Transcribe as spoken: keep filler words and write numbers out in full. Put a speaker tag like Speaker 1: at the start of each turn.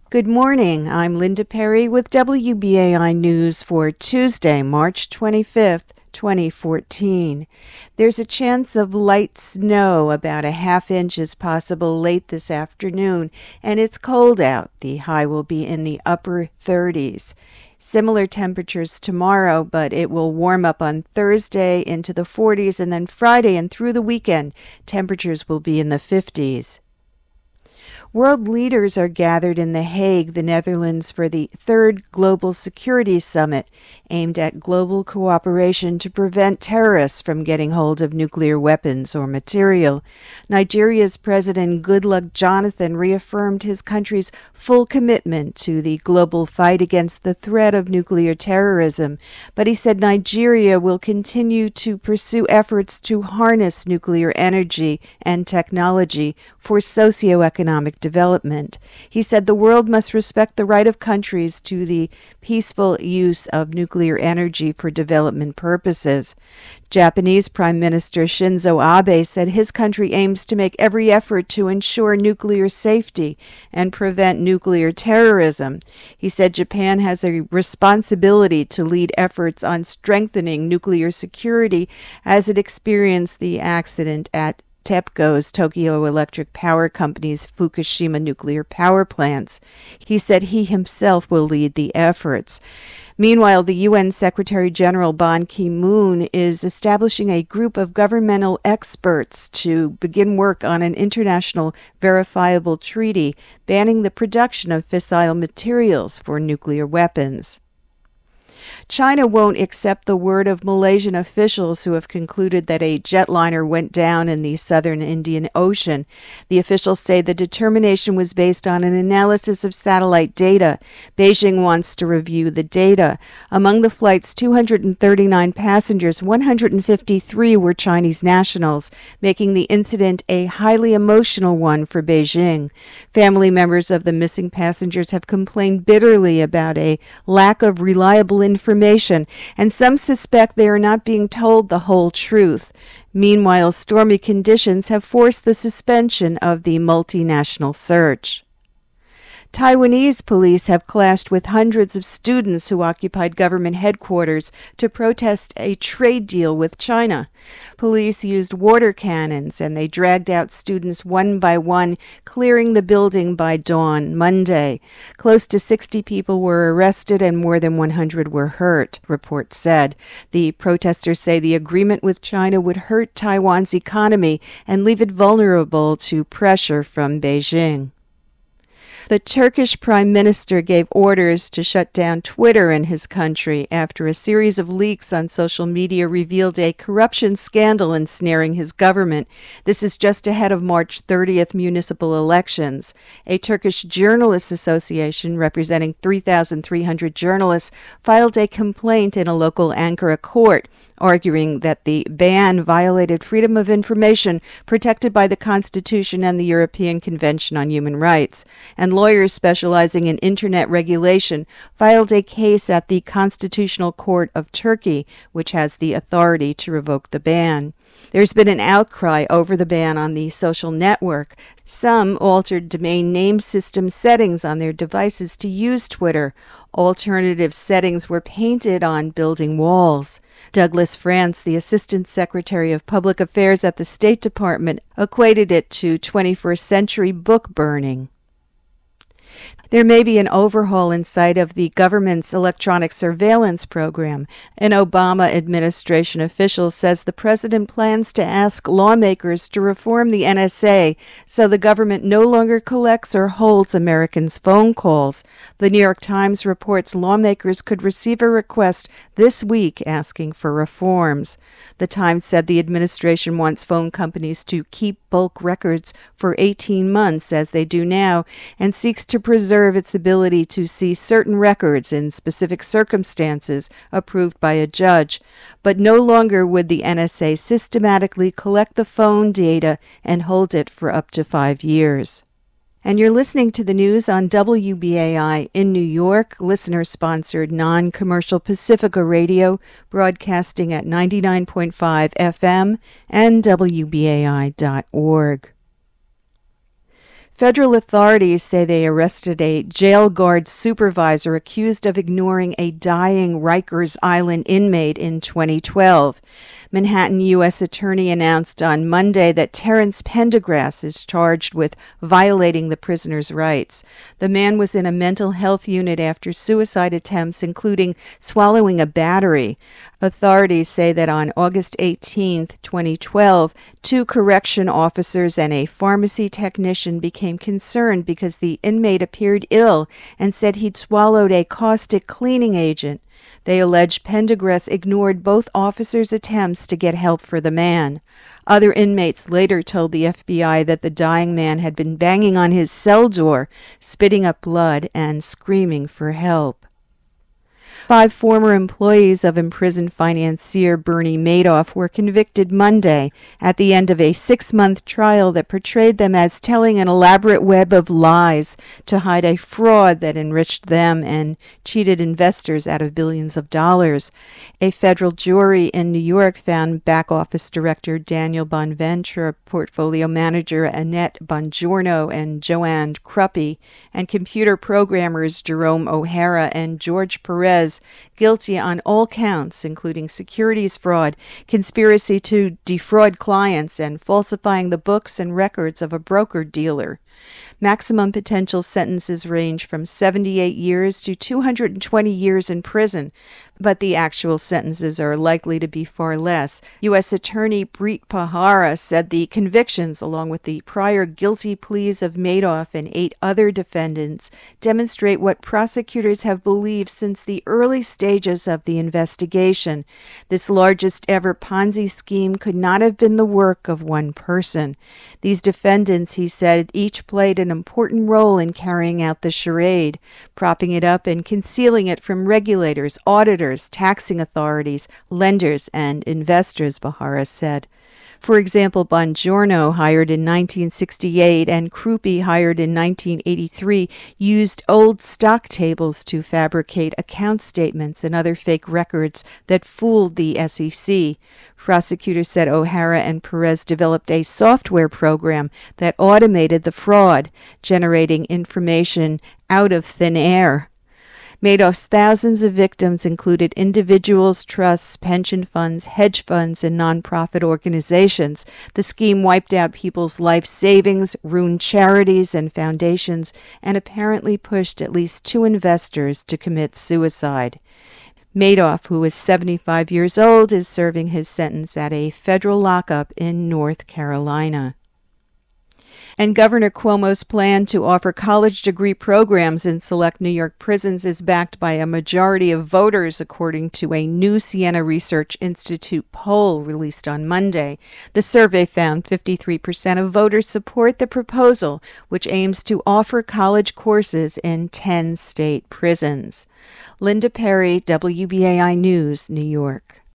Speaker 1: Good morning. I'm Linda Perry with W B A I News for Tuesday, March twenty-fifth, twenty fourteen. There's a chance of light snow, about a half inch is possible late this afternoon, and it's cold out. The high will be in the upper thirties. Similar temperatures tomorrow, but it will warm up on Thursday into the forties, and then Friday and through the weekend, temperatures will be in the fifties. World leaders are gathered in The Hague, the Netherlands, for the third Global Security Summit, aimed at global cooperation to prevent terrorists from getting hold of nuclear weapons or material. Nigeria's President Goodluck Jonathan reaffirmed his country's full commitment to the global fight against the threat of nuclear terrorism, but he said Nigeria will continue to pursue efforts to harness nuclear energy and technology for socioeconomic development. He said the world must respect the right of countries to the peaceful use of nuclear energy for development purposes. Japanese Prime Minister Shinzo Abe said his country aims to make every effort to ensure nuclear safety and prevent nuclear terrorism. He said Japan has a responsibility to lead efforts on strengthening nuclear security as it experienced the accident at TEPCO's, Tokyo Electric Power Company's Fukushima nuclear power plants. He said he himself will lead the efforts. Meanwhile, the U N Secretary General Ban Ki-moon is establishing a group of governmental experts to begin work on an international verifiable treaty banning the production of fissile materials for nuclear weapons. China won't accept the word of Malaysian officials who have concluded that a jetliner went down in the southern Indian Ocean. The officials say the determination was based on an analysis of satellite data. Beijing wants to review the data. Among the flight's two hundred thirty-nine passengers, one hundred fifty-three were Chinese nationals, making the incident a highly emotional one for Beijing. Family members of the missing passengers have complained bitterly about a lack of reliable information, and some suspect they are not being told the whole truth. Meanwhile, stormy conditions have forced the suspension of the multinational search. Taiwanese police have clashed with hundreds of students who occupied government headquarters to protest a trade deal with China. Police used water cannons and they dragged out students one by one, clearing the building by dawn Monday. Close to sixty people were arrested and more than one hundred were hurt, reports said. The protesters say the agreement with China would hurt Taiwan's economy and leave it vulnerable to pressure from Beijing. The Turkish Prime Minister gave orders to shut down Twitter in his country after a series of leaks on social media revealed a corruption scandal ensnaring his government. This is just ahead of March thirtieth municipal elections. A Turkish Journalists Association representing three thousand three hundred journalists filed a complaint in a local Ankara court, arguing that the ban violated freedom of information protected by the Constitution and the European Convention on Human Rights. And lawyers specializing in internet regulation filed a case at the Constitutional Court of Turkey, which has the authority to revoke the ban. There's been an outcry over the ban on the social network. Some altered domain name system settings on their devices to use Twitter. Alternative settings were painted on building walls. Douglas France, the Assistant Secretary of Public Affairs at the State Department, equated it to twenty-first century book burning. There may be an overhaul in sight of the government's electronic surveillance program. An Obama administration official says the president plans to ask lawmakers to reform the N S A so the government no longer collects or holds Americans' phone calls. The New York Times reports lawmakers could receive a request this week asking for reforms. The Times said the administration wants phone companies to keep bulk records for eighteen months, as they do now, and seeks to preserve its ability to see certain records in specific circumstances approved by a judge. But no longer would the N S A systematically collect the phone data and hold it for up to five years. And you're listening to the news on W B A I in New York, listener-sponsored non-commercial Pacifica Radio, broadcasting at ninety-nine point five F M and W B A I dot org. Federal authorities say they arrested a jail guard supervisor accused of ignoring a dying Rikers Island inmate in twenty twelve. Manhattan U S Attorney announced on Monday that Terrence Pendergrass is charged with violating the prisoner's rights. The man was in a mental health unit after suicide attempts, including swallowing a battery. Authorities say that on August eighteenth, twenty twelve, two correction officers and a pharmacy technician became concerned because the inmate appeared ill and said he'd swallowed a caustic cleaning agent. They allege Pendergrass ignored both officers' attempts to get help for the man. Other inmates later told the F B I that the dying man had been banging on his cell door, spitting up blood, and screaming for help. Five former employees of imprisoned financier Bernie Madoff were convicted Monday at the end of a six-month trial that portrayed them as telling an elaborate web of lies to hide a fraud that enriched them and cheated investors out of billions of dollars. A federal jury in New York found back-office director Daniel Bonventure, portfolio manager Annette Bongiorno and Joanne Cruppy, and computer programmers Jerome O'Hara and George Perez guilty on all counts, including securities fraud, conspiracy to defraud clients, and falsifying the books and records of a broker-dealer. Maximum potential sentences range from seventy-eight years to two hundred twenty years in prison, but the actual sentences are likely to be far less. U S Attorney Preet Bharara said the convictions, along with the prior guilty pleas of Madoff and eight other defendants, demonstrate what prosecutors have believed since the early stages of the investigation. This largest ever Ponzi scheme could not have been the work of one person. These defendants, he said, each played an important role in carrying out the charade, propping it up and concealing it from regulators, auditors, taxing authorities, lenders, and investors, Bharara said. For example, Bongiorno, hired in nineteen sixty-eight, and Cruppy, hired in nineteen eighty-three, used old stock tables to fabricate account statements and other fake records that fooled the S E C. Prosecutors said O'Hara and Perez developed a software program that automated the fraud, generating information out of thin air. Madoff's thousands of victims included individuals, trusts, pension funds, hedge funds, and nonprofit organizations. The scheme wiped out people's life savings, ruined charities and foundations, and apparently pushed at least two investors to commit suicide. Madoff, who is seventy-five years old, is serving his sentence at a federal lockup in North Carolina. And Governor Cuomo's plan to offer college degree programs in select New York prisons is backed by a majority of voters, according to a new Siena Research Institute poll released on Monday. The survey found fifty-three percent of voters support the proposal, which aims to offer college courses in ten state prisons. Linda Perry, W B A I News, New York.